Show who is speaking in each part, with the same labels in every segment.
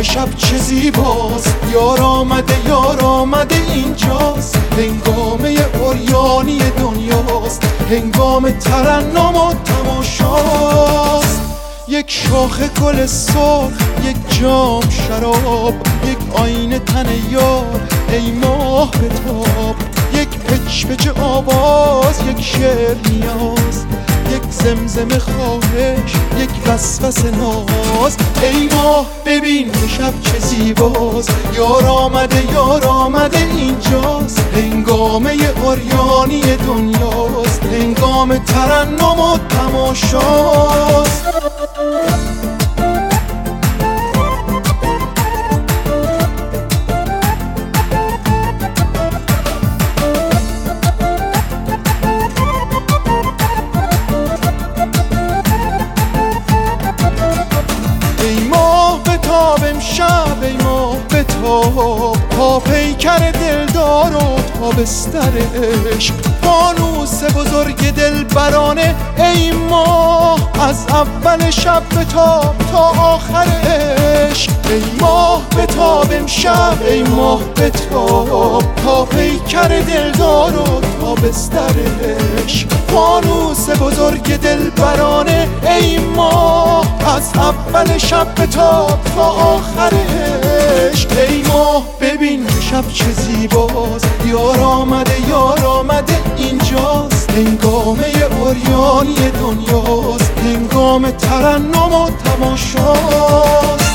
Speaker 1: که شب چه زیباست، یار آمده اینجاست. هنگامه عریانی دنیاست، هنگام ترنم و تماشاست. یک شاخ گل سرخ، یک جام شراب، یک آینه تن یار، ای ماه بتاب. یک پچ پچ آواز، یک شعر نیاز، یک زمزمه خواهش، یک وسوسه ناز. ای ماه ببین که شب چه زیباست، یار آمده اینجاست. هنگامه عریانی دنیاست، هنگام ترنم و تماشاست. امشب ای ماه بتاب، تا پیکر دلدار و تا بستر عشق. فانوس بزرگ دلبرانه ای ماه، از اول شب بتاب تا آخر عشق. ای ماه بتاب امشب، ای ماه بتاب، تا پیکر دلدار و تا بستر عشق. فانوس بزرگ دلبرانه ای ماه، از اول شب بتاب تا آخر عشق. ای ماه ببین شب چه زیباست، یار آمده اینجاست. هنگامه عریانی دنیاست، هنگام ترنم و تماشاست.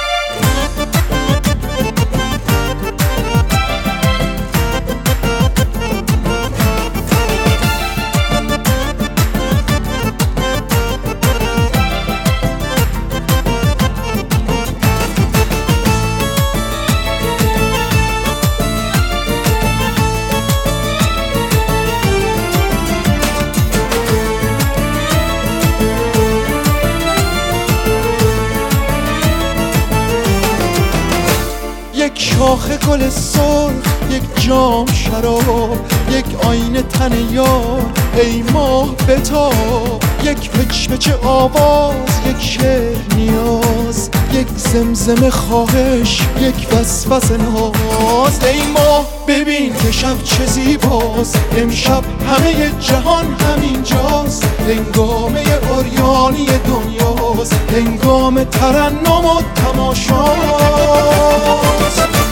Speaker 1: یک شاخ گل سرخ، یک جام شراب، یک آینه تن یار، ای ماه بتاب. یک پچ پچ آواز، یک شعر نیاز، یک زمزمه خواهش، یک وسوسه ناز. ای ماه ببین که شب چه زیباست، امشب همه جهان همینجاست. هنگامه عریانی دنیاست، هنگام ترنم و تماشاست.